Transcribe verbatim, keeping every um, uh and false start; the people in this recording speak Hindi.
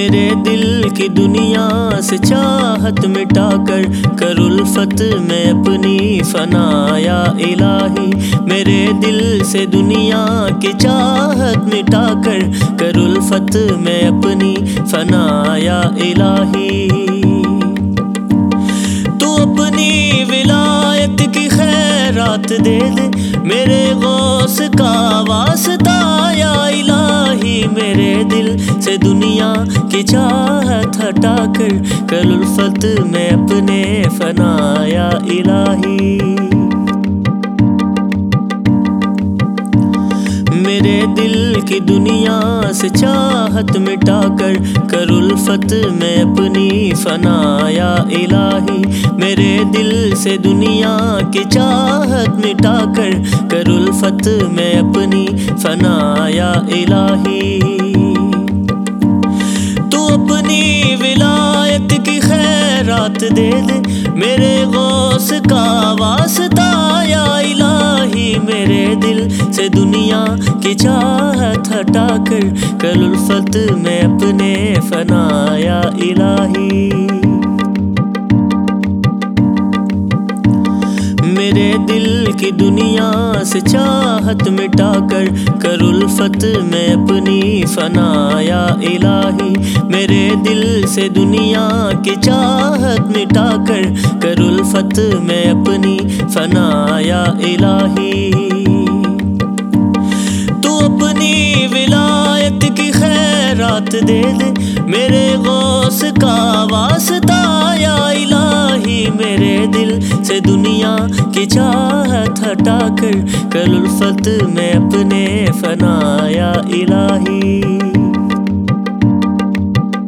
मेरे दिल की दुनिया से चाहत मिटाकर कर उल्फत में अपनी फनाया इलाही। मेरे दिल से दुनिया की चाहत मिटाकर कर उल्फत में अपनी फनाया इलाही। तू अपनी विलायत की खैरात दे दे मेरे गौस का वास्ता या इलाही। मेरे दिल से दुनिया की चाहत हटाकर कर उल्फत में अपने फनाया इलाही। मेरे दिल की दुनिया से चाहत मिटाकर कर उल्फत में अपनी फनाया इलाही। मेरे दिल से दुनिया की चाहत मिटाकर कर उल्फत में अपनी फनाया इलाही। तू अपनी विलायत की खैरात दे दे मेरे गौस का वास्ता या इलाही। मेरे दिल से दुनिया की चाहत हटाकर कर उल्फत में अपने फनाया इलाही। मेरे दिल की दुनिया से चाहत मिटाकर कर उल्फत में अपनी फनाया इलाही। मेरे दिल से दुनिया की चाहत मिटाकर कर उल्फत में अपनी फनाया इलाही। तू अपनी विलायत की खैरात दे दे मेरे गौस का वास्ता या इलाही। मेरे दिल से दुनिया की चाहत हटाकर कर उल्फत में अपने फनाया इलाही।